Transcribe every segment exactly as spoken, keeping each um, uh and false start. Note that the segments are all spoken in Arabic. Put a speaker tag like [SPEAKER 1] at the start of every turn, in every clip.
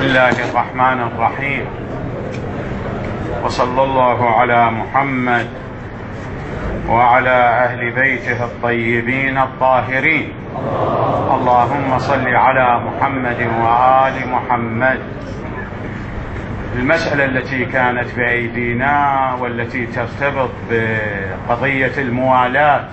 [SPEAKER 1] بسم الله الرحمن الرحيم، وصلى الله على محمد وعلى أهل بيته الطيبين الطاهرين. اللهم صل على محمد وآل محمد. المسألة التي كانت بأيدينا والتي ترتبط بقضية الموالاة،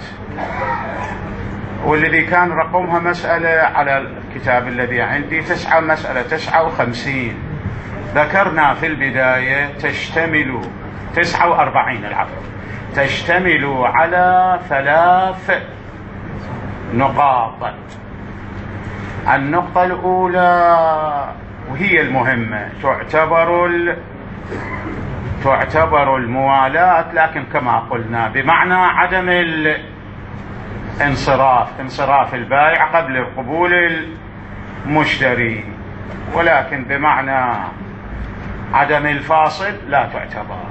[SPEAKER 1] والذي كان رقمها مسألة على الكتاب الذي عندي تسعة مسألة تسعة وخمسين، ذكرنا في البداية تشتمل تسعة وأربعين العفو تشتمل على ثلاث نقاط. النقطة الأولى وهي المهمة، تعتبر ال... تعتبر الموالاة، لكن كما قلنا بمعنى عدم الانصراف، انصراف البائع قبل قبول المشتري، ولكن بمعنى عدم الفاصل لا تعتبر.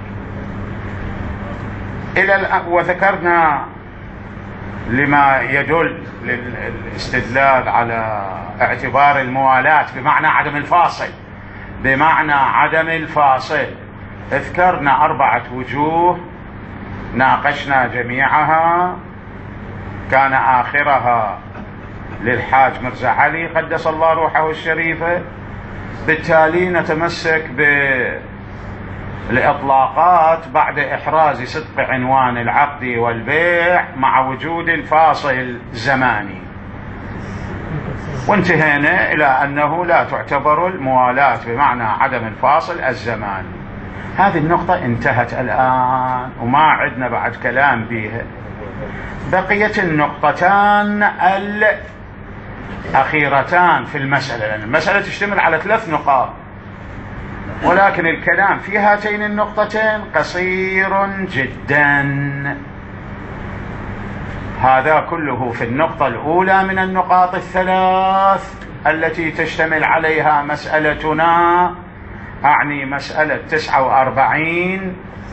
[SPEAKER 1] إلى الآن وذكرنا لما يدل للاستدلال على اعتبار الموالاة بمعنى عدم الفاصل، بمعنى عدم الفاصل ذكرنا أربعة وجوه ناقشنا جميعها، كان آخرها للحاج مرزا علي قدس الله روحه الشريفة. بالتالي نتمسك بالإطلاقات بعد إحراز صدق عنوان العقد والبيع مع وجود الفاصل زماني، وانتهينا إلى أنه لا تعتبر الموالاة بمعنى عدم الفاصل الزماني. هذه النقطة انتهت الآن وما عندنا بعد كلام بها. بقيت النقطتان الأخيرتان في المسألة، لأن المسألة تشتمل على ثلاث نقاط، ولكن الكلام في هاتين النقطتين قصير جدا. هذا كله في النقطة الأولى من النقاط الثلاث التي تشتمل عليها مسألتنا، أعني مسألة تسعة وأربعين.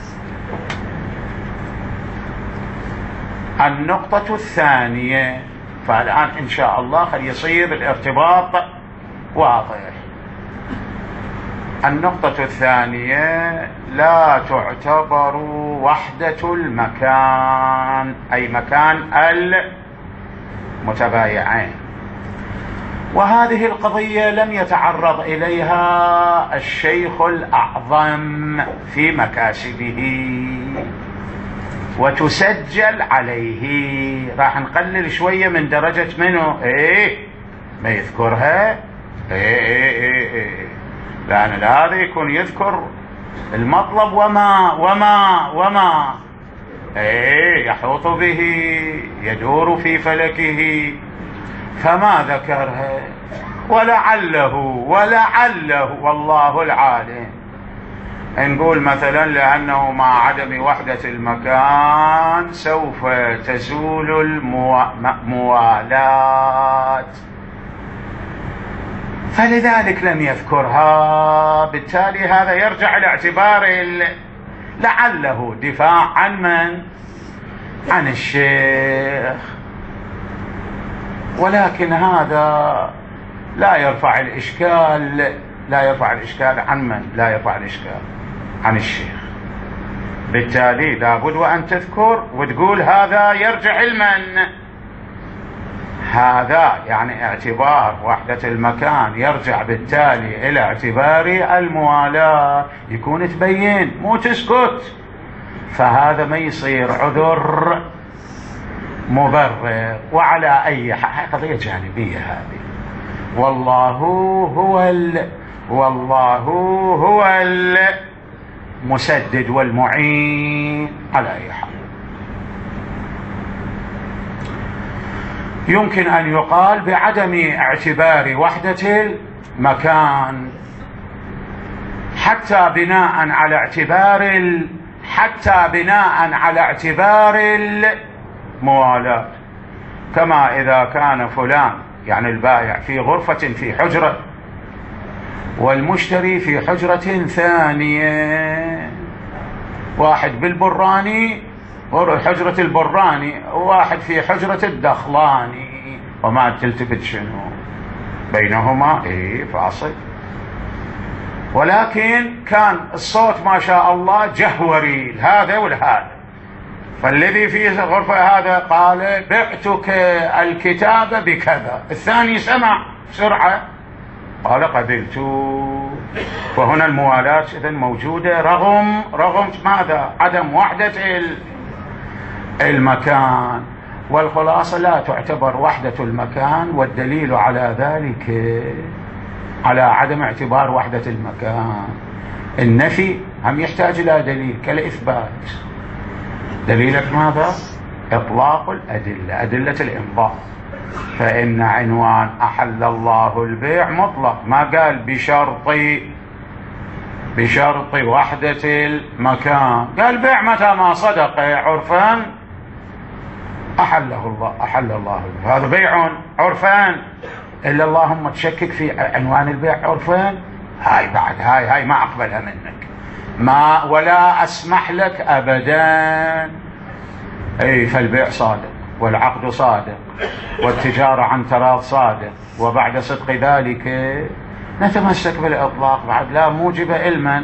[SPEAKER 1] النقطة الثانية، فالآن إن شاء الله خل يصير الارتباط واضح. النقطة الثانية لا تعتبر وحدة المكان، أي مكان المتبايعين، وهذه القضية لم يتعرض إليها الشيخ الأعظم في مكاسبه وتسجل عليه. راح نقلل شوية من درجة منه ايه ما يذكرها، ايه ايه ايه, إيه. لأن هذا يكون يذكر المطلب وما وما وما ايه يحوط به يدور في فلكه، فما ذكرها. ولعله ولعله والله العالم نقول مثلا لأنه مع عدم وحدة المكان سوف تزول الموالاة، فلذلك لم يذكرها. بالتالي هذا يرجع لاعتبار لعله دفاع عن من؟ عن الشيخ، ولكن هذا لا يرفع الإشكال لا يرفع الإشكال عن من؟ لا يرفع الإشكال عن الشيخ. بالتالي لابد وأن تذكر وتقول هذا يرجع لمن؟ هذا يعني اعتبار وحدة المكان يرجع بالتالي إلى اعتبار الموالاة، يكون تبين مو تسكت، فهذا ما يصير عذر مبرر. وعلى أي حال قضية جانبية هذه، والله هو ال والله هو المسدد والمعين على أي حال. يمكن أن يقال بعدم اعتبار وحدة المكان حتى بناء على اعتبار ال... حتى بناء على اعتبار الموالاة، كما إذا كان فلان يعني البائع في غرفة في حجرة والمشتري في حجرة ثانية، واحد بالبراني حجرة البراني وواحد في حجرة الدخلاني، وما تلتفت شنو بينهما ايه فاصل. ولكن كان الصوت ما شاء الله جهوري هذا والهذا، فالذي في غرفة هذا قال بعتك الكتاب بكذا، الثاني سمع بسرعة قال قبلت. فهنا الموالاة إذن موجودة رغم رغم ماذا؟ عدم وحدة المكان. والخلاصة لا تعتبر وحدة المكان، والدليل على ذلك على عدم اعتبار وحدة المكان النفي هم يحتاج إلى دليل كالإثبات. دليلك ماذا؟ إطلاق الأدلة، أدلة الإنضاء. فإن عنوان أحل الله البيع مطلق، ما قال بشرط بشرط وحدة المكان، قال بيع متى ما صدق عرفان أحله الله أحل الله البيع. هذا بيع عرفان، إلا اللهم تشكك في عنوان البيع عرفان، هاي بعد هاي هاي ما أقبلها منك، ما ولا أسمح لك أبدا. أي فالبيع صادق والعقد صادق والتجارة عن تراض صادق، وبعد صدق ذلك نتمسك بالإطلاق بعد لا موجب علما.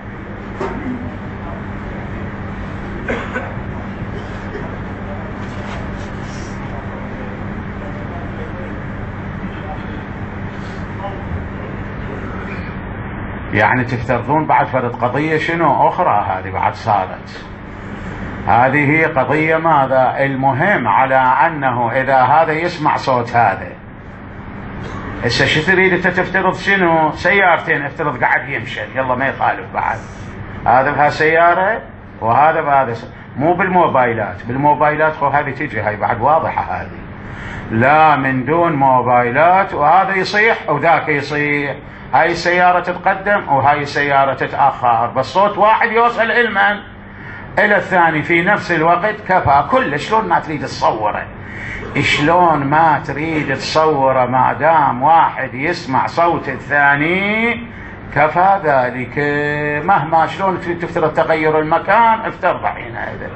[SPEAKER 1] يعني تفترضون بعد فرد قضية شنو أخرى هذه بعد صارت، هذه هي قضية ماذا؟ المهم على أنه إذا هذا يسمع صوت هذا، هسه شو تريد انت تفترض شنو؟ سيارتين افترض قاعد يمشي، يلا ما يخالف بعد، هذا بها سيارة وهذا بهذا، مو بالموبايلات، بالموبايلات خو هذه تيجي هاي بعد واضحة هذه، لا من دون موبايلات، وهذا يصيح وذاك يصيح، هاي السيارة تتقدم وهاي السيارة تتأخر، بس صوت واحد يوصل علما إلى الثاني في نفس الوقت كفى كل. شلون ما تريد تصوره، شلون ما تريد تصوره، ما دام واحد يسمع صوت الثاني كفى ذلك، مهما شلون تريد تفترض تغير المكان افترض حينئذ.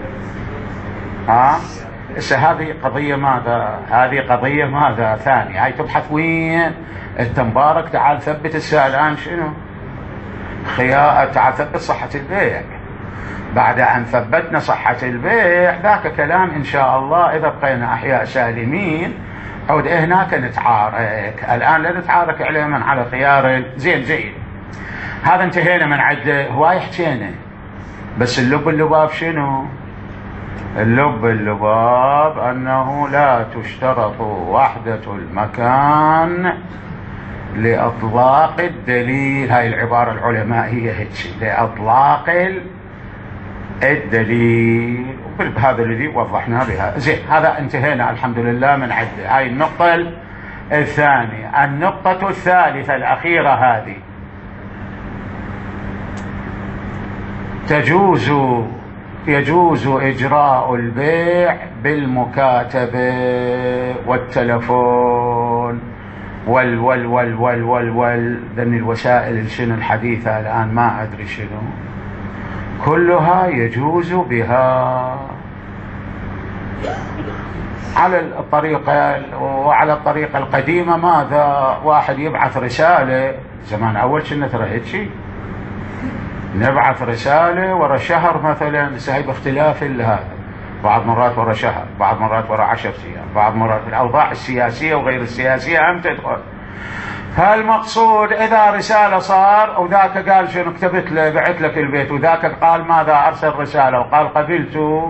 [SPEAKER 1] ها هسه هذه قضية ماذا؟ هذه قضية ماذا ثانية، هاي تبحث وين؟ انت مبارك تعال ثبت الساعة الآن شنو؟ خيار تعال ثبت صحة البيع. بعد أن ثبتنا صحة البيع ذاك كلام إن شاء الله، إذا بقينا أحياء سالمين عود هناك نتعارك. الآن لا نتعارك عليه من على خيار زين زين. هذا انتهينا من عد هواي حكينا، بس اللب اللباب شنو؟ اللب اللباب أنه لا تشترط وحدة المكان لإطلاق الدليل. هاي العبارة العلمائية هيك، لإطلاق الدليل، وبهذا الذي وضحنا بها. زين هذا انتهينا الحمد لله من عدة. هاي النقطة الثانية. النقطة الثالثة الأخيرة هذه، تجوز يجوز إجراء البيع بالمكاتبة والتلفون وال وال وال وال وال وال ذن الوسائل شنو الحديثة الآن ما أدري شنو، كلها يجوز بها على الطريقة. وعلى الطريقة القديمة ماذا؟ واحد يبعث رسالة، زمان أول كنا ترى هيك نبعث رسالة ورا شهر مثلا، سهي باختلاف هذا، بعض مرات ورا شهر، بعض مرات ورا عشر أيام، بعض مرات الأوضاع السياسية وغير السياسية هم تدخل. فالمقصود إذا رسالة صار وذاك قال شنو كتبت له بعت لك البيت، وذاك قال ماذا أرسل رسالة وقال قبلت،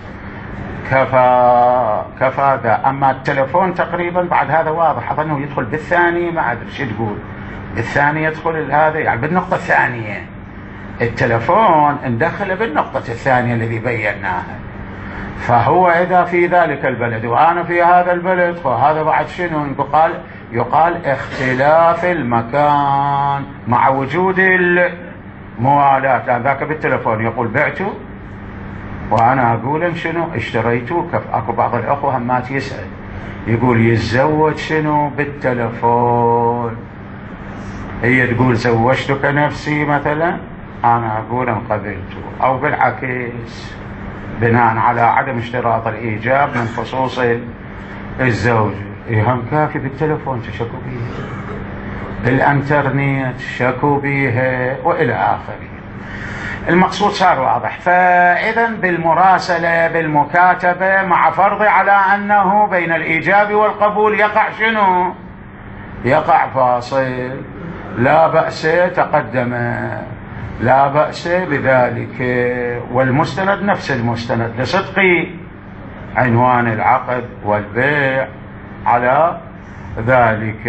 [SPEAKER 1] كفى كفى ذا. أما التلفون تقريبا بعد هذا واضح، أظنه يدخل بالثاني، ما أدري شو تقول بالثاني يدخل هذا، يعني بالنقطة الثانية التلفون ندخله بالنقطة الثانية الذي بيناها. فهو إذا في ذلك البلد وأنا في هذا البلد، فهذا بعد شنو يقال؟ يقال اختلاف المكان مع وجود الموالاة. لأن ذاك بالتلفون يقول بعته وأنا أقول شنو اشتريته. أكو بعض الأخوة همات يسأل يقول يتزوج شنو بالتلفون، هي تقول زوجتك نفسي مثلا، أنا أقول قبلته، أو بالعكس بناء على عدم اشتراط الإيجاب من خصوص الزوج. هم كافي بالتلفون تشكوا فيه، بالانترنت شكوا بيها والى اخره. المقصود صار واضح. فاذا بالمراسله بالمكاتبه مع فرض على انه بين الايجاب والقبول يقع شنو؟ يقع فاصل، لا بأس تقدم، لا بأس بذلك. والمستند نفس المستند لصدق عنوان العقد والبيع على ذلك.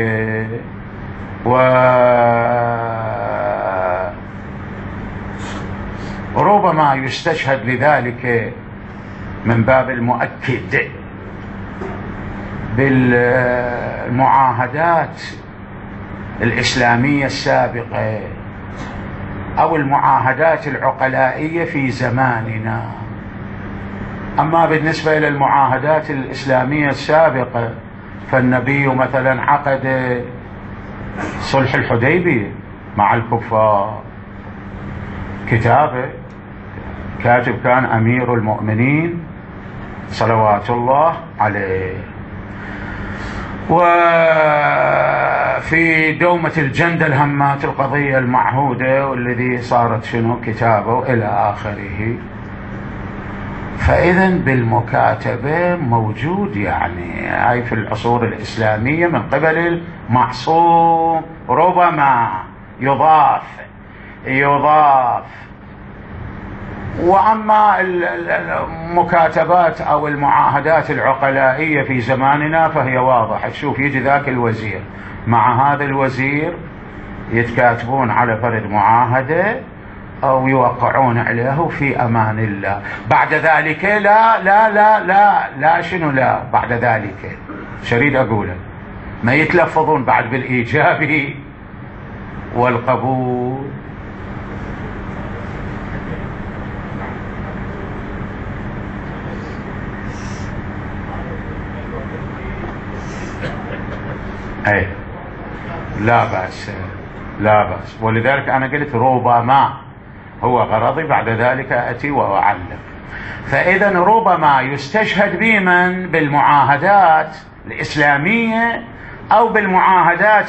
[SPEAKER 1] وربما يستشهد لذلك من باب المؤكد بالمعاهدات الإسلامية السابقة أو المعاهدات العقلائية في زماننا. أما بالنسبة إلى المعاهدات الإسلامية السابقة فالنبي مثلا عقد صلح الحديبية مع الكفار، كتابه كاتب كان أمير المؤمنين صلوات الله عليه. وفي دومة الجندل همات القضية المعهودة والذي صارت شنو كتابه إلى آخره. فإذا بالمكاتبة موجود يعني هاي في العصور الإسلامية من قبل المعصوم. ربما يضاف يضاف وأما المكاتبات أو المعاهدات العقلائية في زماننا فهي واضحة. تشوف يجي ذاك الوزير مع هذا الوزير يتكاتبون على فرد معاهدة أو يوقعون عليه في أمان الله. بعد ذلك لا لا لا لا لا شنو لا بعد ذلك شريد أقوله ما يتلفظون بعد بالإيجاب والقبول. أي لا بأس لا بأس. ولذلك أنا قلت ربما هو غرضي بعد ذلك أتي وأعلق. فإذا ربما يستشهد بمن بالمعاهدات الإسلامية أو بالمعاهدات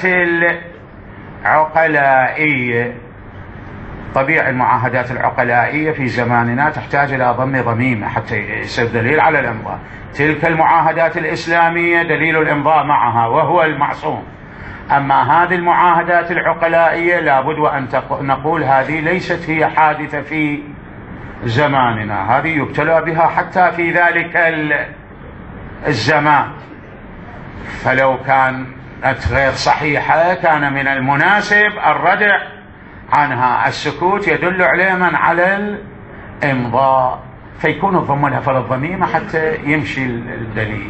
[SPEAKER 1] العقلائية. طبيعي المعاهدات العقلائية في زماننا تحتاج إلى ضم ضميمة حتى يصير دليل على الإمضاء. تلك المعاهدات الإسلامية دليل الإمضاء معها وهو المعصوم. أما هذه المعاهدات العقلائية لابد وأن نقول هذه ليست هي حادثة في زماننا، هذه يبتلى بها حتى في ذلك الزمان. فلو كانت غير صحيحة كان من المناسب الردع عنها. السكوت يدل عليه من على الإمضاء فيكون ضمنها فالضميمة حتى يمشي الدليل.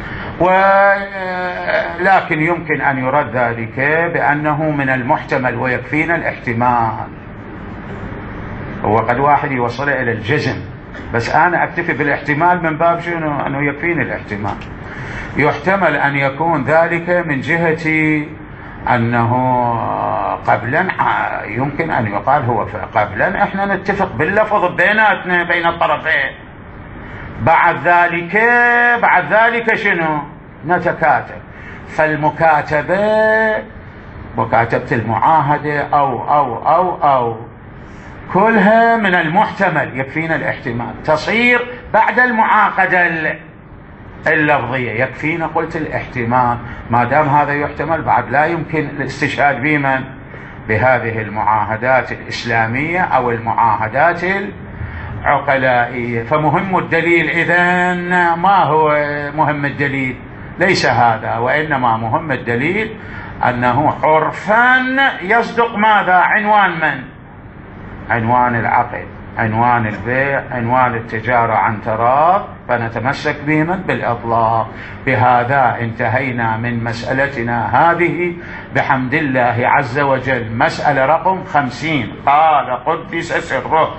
[SPEAKER 1] ولكن يمكن أن يرد ذلك بأنه من المحتمل ويكفينا الاحتمال. هو قد واحد يوصل إلى الجزم بس أنا أكتفي بالاحتمال من باب شنو أنه يكفيني الاحتمال. يحتمل أن يكون ذلك من جهة أنه قبلا يمكن أن يقال هو قبلا إحنا نتفق باللفظ بيناتنا بين الطرفين، بعد ذلك بعد ذلك شنو نتكاتب. فالمكاتبة مكاتبة المعاهدة أو أو أو أو كلها من المحتمل يكفينا الاحتمال تصير بعد المعاقدة اللفظية. يكفينا قلت الاحتمال. ما دام هذا يحتمل بعد لا يمكن الاستشهاد بمن بهذه المعاهدات الإسلامية أو المعاهدات العقلائية. فمهم الدليل إذن ما هو مهم الدليل؟ ليس هذا، وإنما مهم الدليل أنه عرفا يصدق ماذا؟ عنوان من؟ عنوان العقد، عنوان البيع، عنوان التجارة عن تراض، فنتمسك بهم بالإطلاق. بهذا انتهينا من مسألتنا هذه بحمد الله عز وجل. مسألة رقم خمسين. قال قدس سره.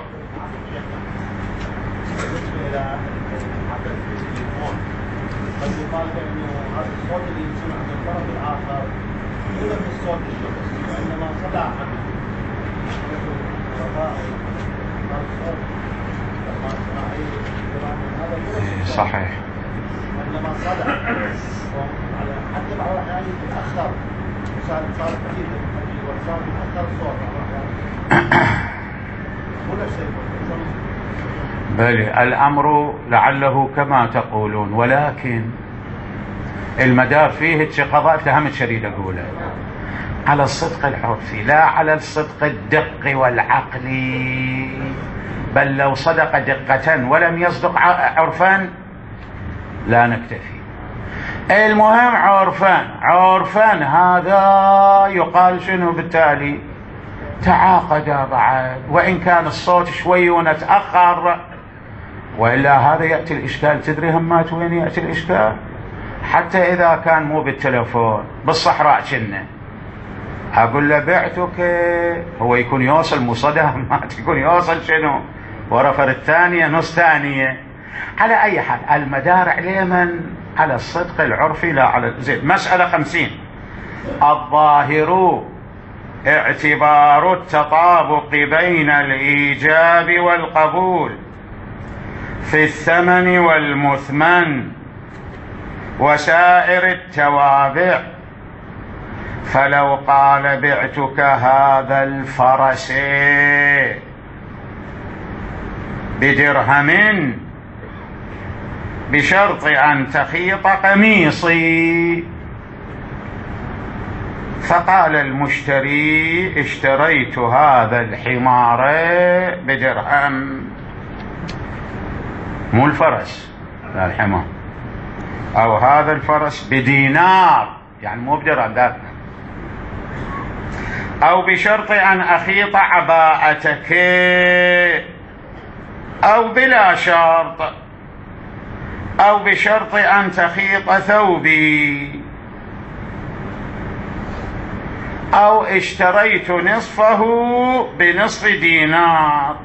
[SPEAKER 2] قد يقال بأنه هذا الصوت اللي يسمع من الطرف الآخر ليس بالصوت الشخص وإنما صدى عنه.
[SPEAKER 1] صحيح.
[SPEAKER 2] وإنما صدى حتى بعض الأحيان يتأخر وصار صار كثير صار يتأثر الصوت ولا شيء.
[SPEAKER 1] بل الأمر لعله كما تقولون، ولكن المدار فيه قضاء فهمت شريد أقوله على الصدق العرفي لا على الصدق الدق والعقلي. بل لو صدق دقة ولم يصدق عرفا لا نكتفي. المهم عرفان عرفان هذا يقال شنو بالتالي تعاقدا بعد، وإن كان الصوت شوي ونتأخر، وإلا هذا يأتي الإشكال. تدري همات وين يأتي الإشكال؟ حتى إذا كان مو بالتلفون بالصحراء كنا أقول له بعتك، هو يكون يوصل مصدى ما تكون يوصل شنو ورفر الثانية نص ثانية. على أي حال المدار عليه من على الصدق العرفي لا على زين. مسألة خمسين. الظاهر اعتبار التطابق بين الإيجاب والقبول في الثمن والمثمن وسائر التوابع. فلو قال بعتك هذا الفرس بدرهم بشرط أن تخيط قميصي، فقال المشتري اشتريت هذا الحمار بدرهم، مو الفرس لا الحمار، أو هذا الفرس بدينار يعني مو بدرهم ذاك، أو بشرط أن أخيط عباءتك، أو بلا شرط، أو بشرط أن تخيط ثوبي، أو اشتريت نصفه بنصف دينار،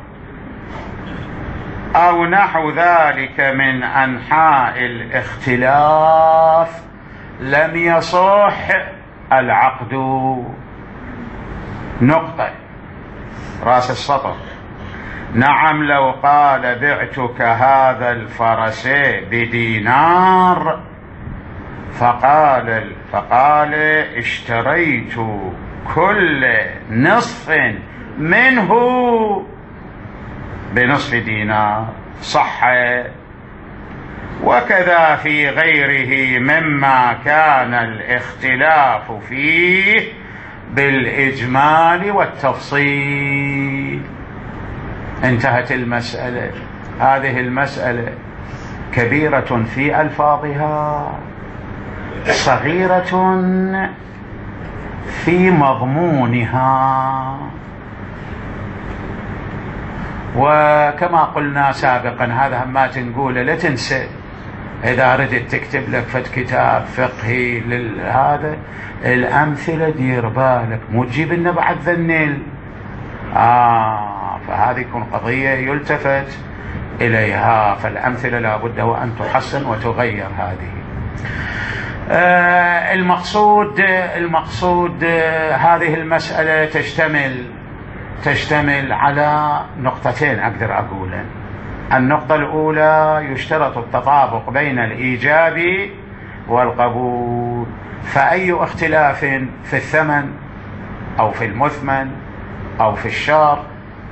[SPEAKER 1] أو نحو ذلك من أنحاء الاختلاف، لم يصح العقد. نقطة رأس السطر. نعم لو قال بعتك هذا الفرس بدينار فقال فقال اشتريت كل نصف منه بنصف دينار صح. وكذا في غيره مما كان الاختلاف فيه بالإجمال والتفصيل. انتهت المسألة. هذه المسألة كبيرة في ألفاظها، صغيرة في مضمونها. وكما قلنا سابقا هذا ما تنقول لا تنسى، إذا ردت تكتب لك فد كتاب فقهي لهذا الأمثلة دير بالك، مو تجيب لنا بعد ذنيل. آه فهذه يكون قضية يلتفت إليها. فالأمثلة لابد وأن تحسن وتغير. هذه آه المقصود المقصود آه هذه المسألة تشتمل تشتمل على نقطتين أقدر أقولها. النقطة الأولى يشترط التطابق بين الإيجاب والقبول، فأي اختلاف في الثمن أو في المثمن أو في الشرط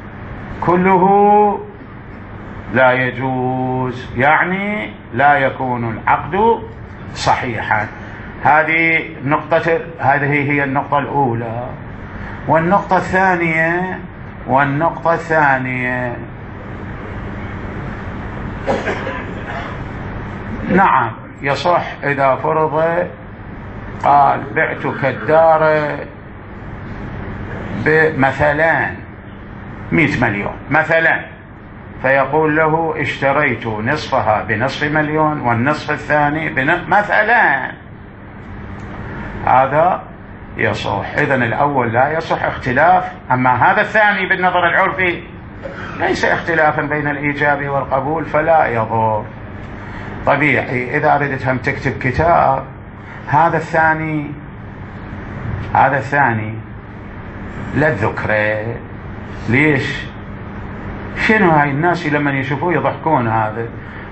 [SPEAKER 1] كله لا يجوز، يعني لا يكون العقد صحيحا. هذه نقطة هذه هي النقطة الأولى. والنقطة الثانية والنقطة الثانية نعم يصح إذا فرض قال بعتك الدار بمثلا مئة مليون مثلا، فيقول له اشتريت نصفها بنصف مليون والنصف الثاني مثلا، هذا يصح. إذن الأول لا يصح اختلاف، أما هذا الثاني بالنظر العرفي ليس اختلافا بين الإيجاب والقبول فلا يضر. طبيعي إذا أردت هم تكتب كتاب هذا الثاني هذا الثاني لا الذكرى. ليش؟ شنو هاي الناس لما يشوفوه يضحكون؟ هذا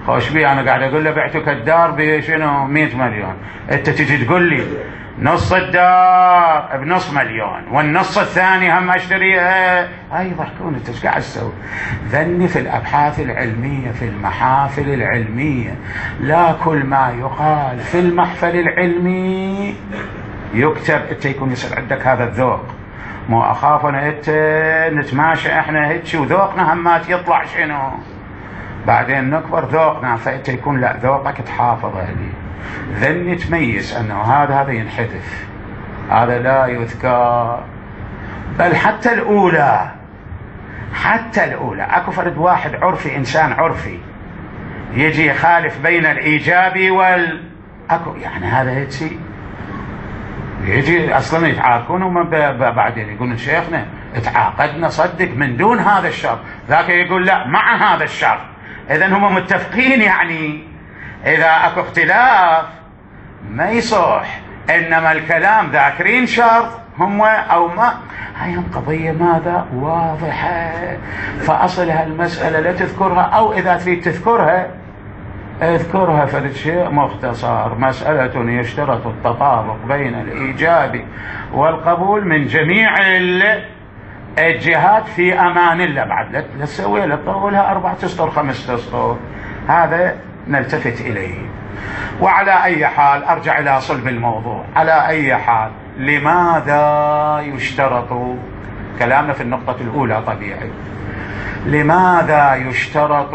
[SPEAKER 1] خوش بي أنا قاعد أقول له بعتك الدار بشنو مئة مليون، أنت تجي تقول لي نص الدار بنص مليون والنص الثاني هم أشتريها. أي ضحكون، أنت إيش قاعد تسوي؟ ذني في الأبحاث العلمية في المحافل العلمية، لا كل ما يقال في المحفل العلمي يكتب. أنت يكون يصير عندك هذا الذوق، مو أخاف أنا أنت نتماشى إحنا هيك وذوقنا همات يطلع شنو بعدين نكبر ذوقنا، فأنت يكون لا ذوقك تحافظ عليه. ذني تميز أنه هذا هذا ينحذف، هذا لا يذكر. بل حتى الأولى حتى الأولى أكو فرد واحد عرفي، إنسان عرفي يجي يخالف بين الإيجابي وال أكو يعني هذا هيك شيء يجي أصلا يتعاركون وما بعدين يقولون شيخنا اتعاقدنا صدق من دون هذا الشر، ذاك يقول لا مع هذا الشر. إذن هم متفقين، يعني إذا أكو اختلاف ما يصح، إنما الكلام ذاكرين شرط هم أو ما. هاي قضية ماذا واضحة، فأصل هالمسألة لا تذكرها، أو إذا تريد تذكرها اذكرها في شيء مختصر. مسألة يشترط التطابق بين الإيجاب والقبول من جميع الجهات في أمان الله. بعد لا تسوي لا تطولها أربعة أسطر خمسة أسطر، هذا نلتفت إليه. وعلى أي حال أرجع إلى صلب الموضوع. على أي حال لماذا يشترط، كلامنا في النقطة الأولى طبيعي، لماذا يشترط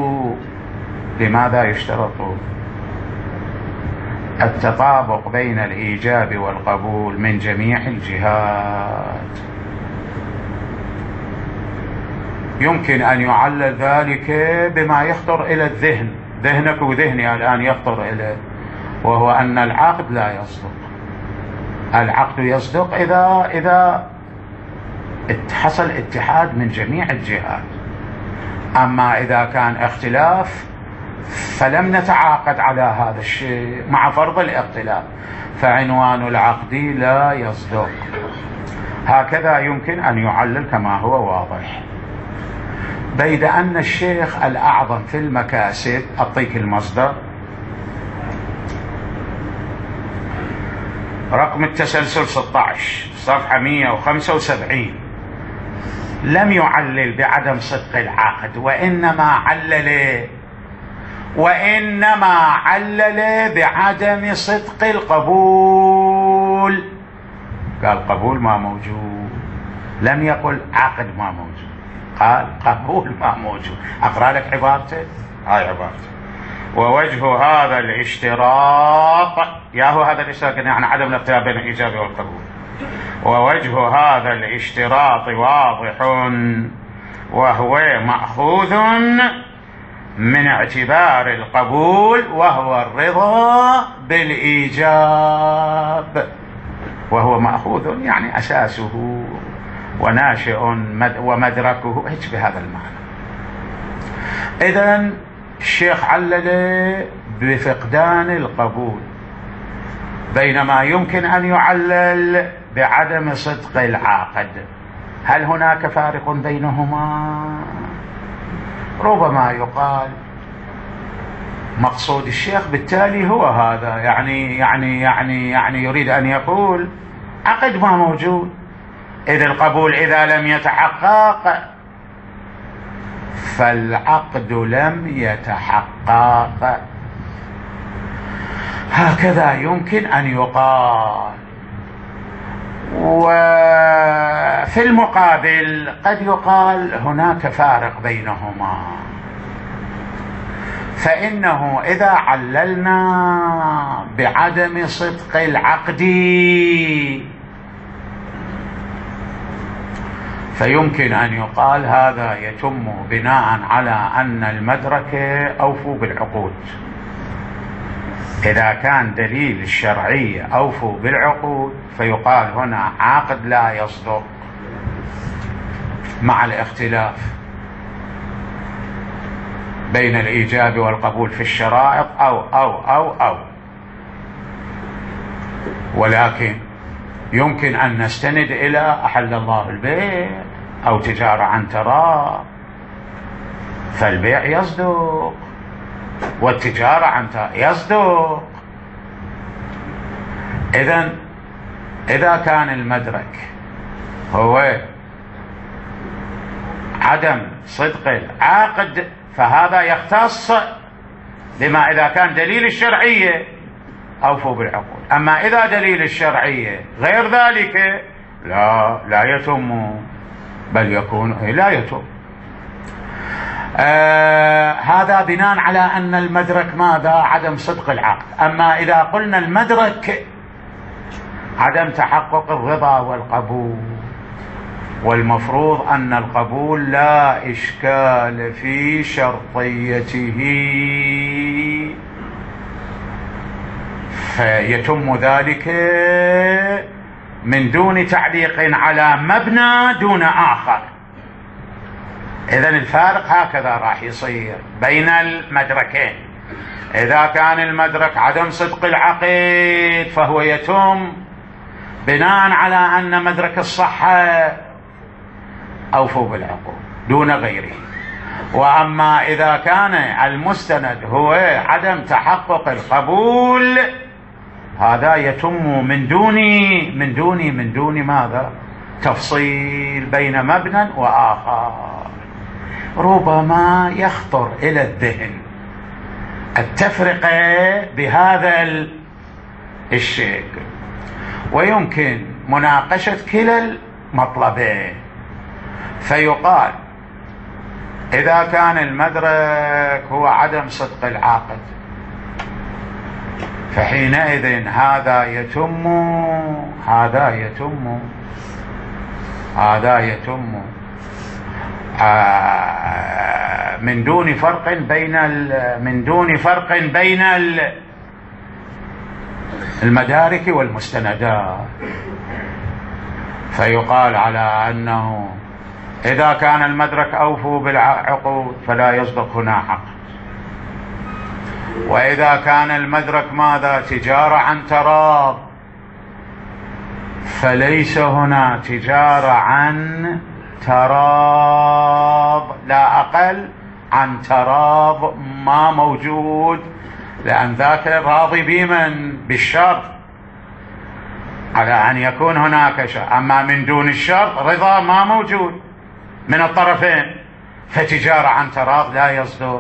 [SPEAKER 1] لماذا يشترط التطابق بين الإيجاب والقبول من جميع الجهات؟ يمكن أن يعلل ذلك بما يخطر إلى الذهن، ذهنك وذهني الآن يخطر إليه، وهو أن العقد لا يصدق. العقد يصدق إذا إذا حصل اتحاد من جميع الجهات. أما إذا كان اختلاف فلم نتعاقد على هذا الشيء مع فرض الاختلاف، فعنوان العقد لا يصدق. هكذا يمكن أن يعلل كما هو واضح. بيد أن الشيخ الأعظم في المكاسب، أعطيك المصدر، رقم التسلسل ستة عشر صفحة مئة وخمسة وسبعين، لم يعلل بعدم صدق العقد، وإنما علل وإنما علل بعدم صدق القبول. قال قبول ما موجود، لم يقل عقد ما موجود، قال قبول ما موجود. أقرأ لك عبارته، هاي عبارته: ووجه هذا الاشتراط، يا هو هذا الاشتراط يعني عدم الاختلاف بين الإيجاب والقبول، ووجه هذا الاشتراط واضح وهو مأخوذ من اعتبار القبول، وهو الرضا بالإيجاب، وهو مأخوذ يعني أساسه وناشئ ومدركه هيك بهذا المعنى. إذن الشيخ علل بفقدان القبول، بينما يمكن أن يعلل بعدم صدق العقد. هل هناك فارق بينهما؟ ربما يقال مقصود الشيخ بالتالي هو هذا، يعني يعني يعني يعني يريد أن يقول عقد ما موجود، إذ القبول إذا لم يتحقق فالعقد لم يتحقق. هكذا يمكن أن يقال. وفي المقابل قد يقال هناك فارق بينهما، فإنه إذا عللنا بعدم صدق العقد فيمكن أن يقال هذا يتم بناء على أن المدركة أوفوا بالعقود. إذا كان دليل الشرعية أوفوا بالعقود فيقال هنا عقد لا يصدق مع الاختلاف بين الإيجاب والقبول في الشرائط أو أو أو أو ولكن يمكن أن نستند إلى أحل الله البيع أو تجارة عن تراض، فالبيع يصدق والتجارة عن تراض يصدق. إذن إذا كان المدرك هو عدم صدق العقد فهذا يختص بما إذا كان دليل الشرعية أوفوا بالعقود. أما إذا دليل الشرعية غير ذلك لا لا يتم، بل يكون لا يتم. آه هذا بناء على أن المدرك ماذا؟ عدم صدق العقد. أما إذا قلنا المدرك عدم تحقق الرضا والقبول، والمفروض أن القبول لا إشكال في شرطيته، فيتم ذلك من دون تعليق على مبنى دون آخر. إذن الفارق هكذا راح يصير بين المدركين. إذا كان المدرك عدم صدق العقيد فهو يتم بناء على أن مدرك الصحة أوفوا بالعقود دون غيره. وأما إذا كان المستند هو عدم تحقق القبول هذا يتم من دون من دون من دون ماذا؟ تفصيل بين مبنى وآخر. ربما يخطر إلى الذهن التفرقة بهذا الشكل، ويمكن مناقشة كلا المطلبين. فيقال إذا كان المدرك هو عدم صدق العقد فحينئذ هذا يتم هذا يتم هذا يتم آه من دون فرق بين من دون فرق بين المدارك والمستندات. فيقال على أنه إذا كان المدرك أوفوا بالعقود فلا يصدق هنا عقد، وإذا كان المدرك ماذا؟ تجارة عن تراض فليس هنا تجارة عن تراض، لا أقل عن تراض ما موجود، لأن ذاك راضي بمن؟ بالشرط، على أن يكون هناك شرط. أما من دون الشرط رضا ما موجود من الطرفين، فتجارة عن تراض لا يصدر.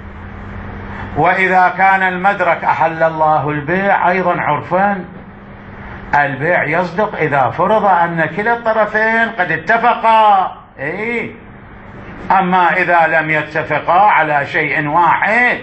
[SPEAKER 1] وإذا كان المدرك أحل الله البيع أيضا عرفا البيع يصدق إذا فرض أن كلا الطرفين قد اتفقا. إيه؟ أما إذا لم يتفقا على شيء واحد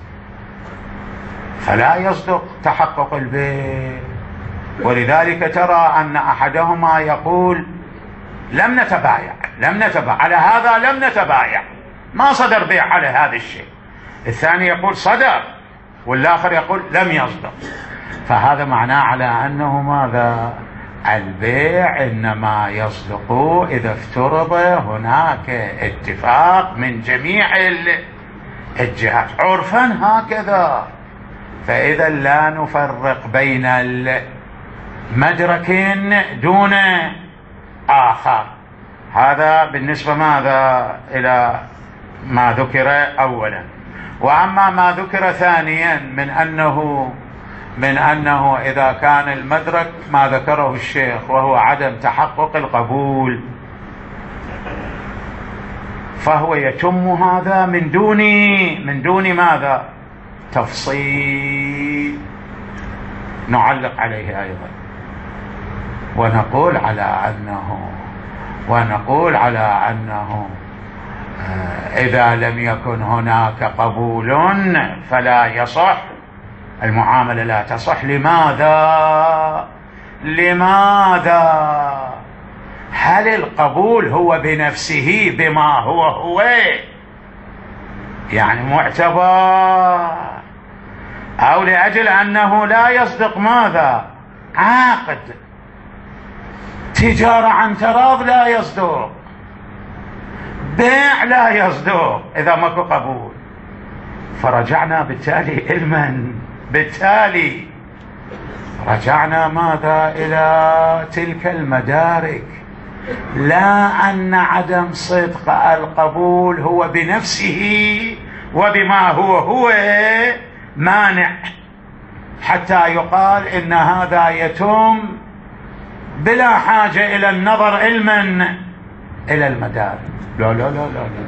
[SPEAKER 1] فلا يصدق تحقق البيع. ولذلك ترى أن أحدهما يقول لم نتبايع لم نتبايع على هذا، لم نتبايع، ما صدر بيع على هذا الشيء. الثاني يقول صدر، والآخر يقول لم يصدر. فهذا معناه على أنه ماذا؟ البيع إنما يصدق إذا افترض هناك اتفاق من جميع الجهات عرفا هكذا. فإذا لا نفرق بين المدرك دون آخر. هذا بالنسبة ماذا؟ إلى ما ذكر أولا. وأما ما ذكر ثانيا من أنه من أنه إذا كان المدرك ما ذكره الشيخ وهو عدم تحقق القبول فهو يتم هذا من دون من دون ماذا؟ تفصيل. نعلق عليه أيضا ونقول على أنه ونقول على أنه إذا لم يكن هناك قبول فلا يصح المعاملة، لا تصح. لماذا؟ لماذا؟ هل القبول هو بنفسه بما هو هو يعني معتبر، أو لأجل أنه لا يصدق ماذا؟ عقد تجارة عن تراض لا يصدق، بيع لا يصدق إذا ماكو قبول. فرجعنا بالتالي علما بالتالي رجعنا ماذا؟ إلى تلك المدارك، لا أن عدم صدق القبول هو بنفسه وبما هو هو مانع حتى يقال إن هذا يتم بلا حاجة إلى النظر علما إلى المدارك. لا لا لا لا, لا.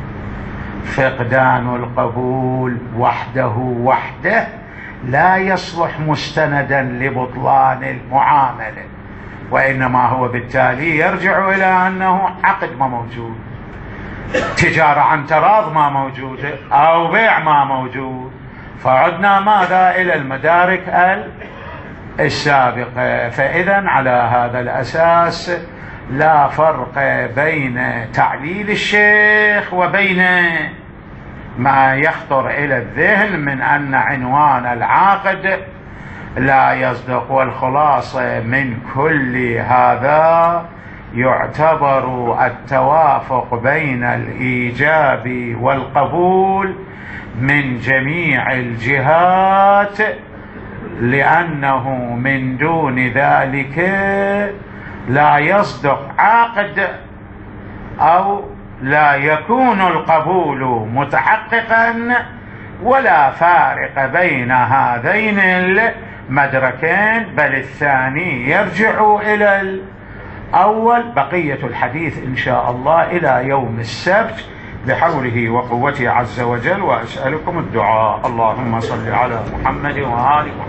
[SPEAKER 1] فقدان القبول وحده وحده لا يصلح مستندا لبطلان المعاملة، وإنما هو بالتالي يرجع إلى أنه عقد ما موجود، تجارة عن تراض ما موجودة، أو بيع ما موجود، فعدنا ماذا إلى المدارك السابقة. فإذا على هذا الأساس لا فرق بين تعليل الشيخ وبين ما يخطر إلى الذهن من أن عنوان العقد لا يصدق. والخلاصة من كل هذا يعتبر التوافق بين الإيجاب والقبول من جميع الجهات، لأنه من دون ذلك لا يصدق عقد أو لا يكون القبول متحققا، ولا فارق بين هذين المدركين، بل الثاني يرجع إلى الأول. بقية الحديث إن شاء الله إلى يوم السبت بحوله وقوته عز وجل. وأسألكم الدعاء. اللهم صل على محمد وآل محمد.